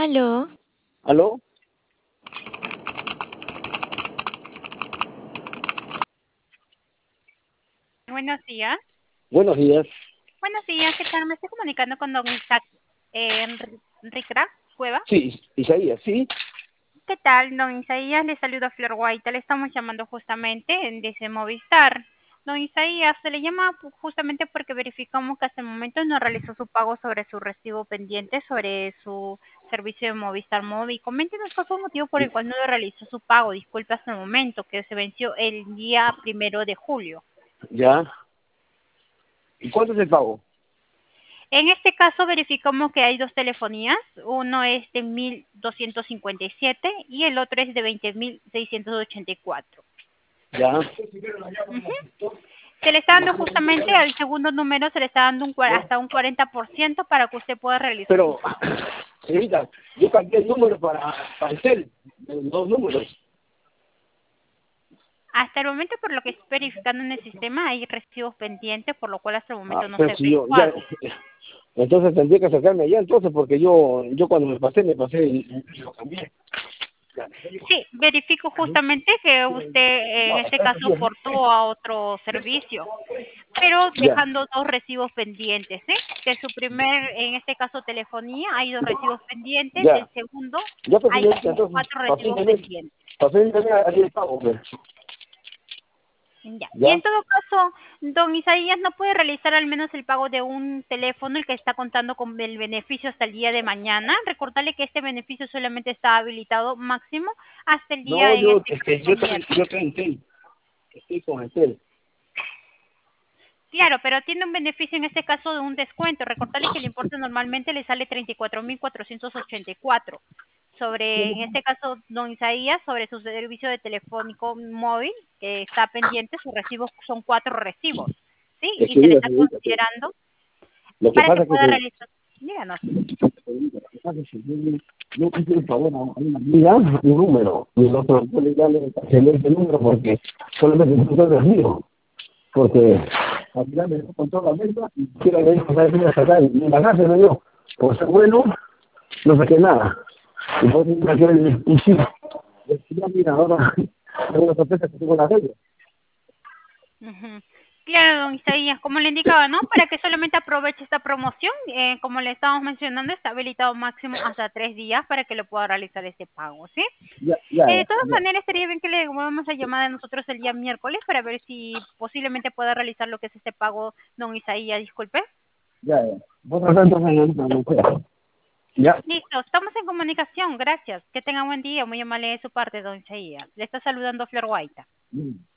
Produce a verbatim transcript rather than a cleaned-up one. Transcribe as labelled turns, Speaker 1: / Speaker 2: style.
Speaker 1: Aló,
Speaker 2: ¿Aló?
Speaker 3: Buenos días.
Speaker 2: Buenos días.
Speaker 3: Buenos días, ¿qué tal? Me estoy comunicando con don Isaac eh, Enri- Enricra Cueva.
Speaker 2: Sí, Isaías, sí.
Speaker 3: ¿Qué tal, don Isaías? Le saluda Flor Guaita. Le estamos llamando justamente en- desde Movistar. Don Isaías, se le llama pu- justamente porque verificamos que hasta el momento no realizó su pago sobre su recibo pendiente, sobre su servicio de Movistar Móvil. Coméntenos cuál fue el motivo por el cual no lo realizó su pago. Disculpe hasta el momento, que se venció el día primero de julio.
Speaker 2: Ya. ¿Y cuánto es el pago?
Speaker 3: En este caso verificamos que hay dos telefonías, uno es de mil doscientos cincuenta y siete y el otro es de veinte mil seiscientos ochenta y cuatro.
Speaker 2: Ya.
Speaker 3: Ujú. Se le está dando justamente al segundo número, se le está dando un, cua- hasta un cuarenta por ciento para que usted pueda realizar su
Speaker 2: Pero,
Speaker 3: pago.
Speaker 2: señorita, yo cambié el número para, para el cel, los dos números.
Speaker 3: Hasta el momento, por lo que estoy verificando en el sistema, hay recibos pendientes, por lo cual hasta el
Speaker 2: Ah,
Speaker 3: momento no se
Speaker 2: pero
Speaker 3: ha
Speaker 2: si yo, ya,
Speaker 3: efectuado.
Speaker 2: entonces tendría que sacarme allá entonces, porque yo, yo cuando me pasé, me pasé y, y lo cambié. Ya.
Speaker 3: Sí, verifico justamente que usted en este caso portó a otro servicio, pero
Speaker 2: Ya.
Speaker 3: dejando dos recibos pendientes, ¿sí? De su primer, en este caso telefonía, hay dos recibos pendientes, del
Speaker 2: Ya.
Speaker 3: segundo
Speaker 2: Ya, pues
Speaker 3: hay
Speaker 2: señorita, entonces,
Speaker 3: cuatro
Speaker 2: para fin
Speaker 3: recibos
Speaker 2: de mes,
Speaker 3: pendientes.
Speaker 2: para fin de mes, haría el pago, pues.
Speaker 3: Ya. Y en
Speaker 2: Ya.
Speaker 3: todo caso, don Isaías no puede realizar al menos el pago de un teléfono, el que está contando con el beneficio hasta el día de mañana. Recordarle que este beneficio solamente está habilitado máximo hasta el día,
Speaker 2: No,
Speaker 3: en
Speaker 2: yo,
Speaker 3: este
Speaker 2: es que
Speaker 3: caso,
Speaker 2: yo, estoy-
Speaker 3: miércoles.
Speaker 2: yo estoy en tel, estoy con el tel.
Speaker 3: Claro, pero tiene un beneficio en este caso de un descuento. Recordarle que el importe normalmente le sale treinta y cuatro mil cuatrocientos ochenta y cuatro. Sobre, en este caso, don Isaías, sobre su servicio de telefónico móvil, que está pendiente, sus recibos son cuatro recibos, ¿sí?
Speaker 2: Es
Speaker 3: Y
Speaker 2: que
Speaker 3: se le
Speaker 2: mira,
Speaker 3: está
Speaker 2: señorita, que
Speaker 3: considerando
Speaker 2: lo que
Speaker 3: para que
Speaker 2: pasa es que
Speaker 3: pueda
Speaker 2: se-
Speaker 3: realizar. Díganos.
Speaker 2: señorita, lo que pasa es que yo, yo hice un favor a una amiga, un número, y el otro le darle ese número porque solamente no es mío, porque al final me dejó con toda la mesa y quiero que ella sabe que voy a sacar y la casa no yo, por ser bueno, no saqué nada. Y vos tenés que el y sí, ya mira, ahora tengo una sorpresa que tengo la regla.
Speaker 3: Ujú. Claro, don Isaías, como le indicaba, ¿no? Para que solamente aproveche esta promoción, eh, como le estábamos mencionando, está habilitado máximo hasta tres días para que lo pueda realizar este pago, ¿sí?
Speaker 2: Ya, ya,
Speaker 3: Eh, de todas
Speaker 2: ya,
Speaker 3: maneras, estaría bien que le devolvamos la llamada a nosotros el día miércoles para ver si posiblemente pueda realizar lo que es este pago, don Isaías, disculpe.
Speaker 2: ya, ya. Vos tratás entonces, señorita, no puedo. Ya.
Speaker 3: Listo, estamos en comunicación, gracias. Que tenga buen día, muy amable de su parte, don Isaías. Le está saludando Flor Guaita.
Speaker 2: Mm.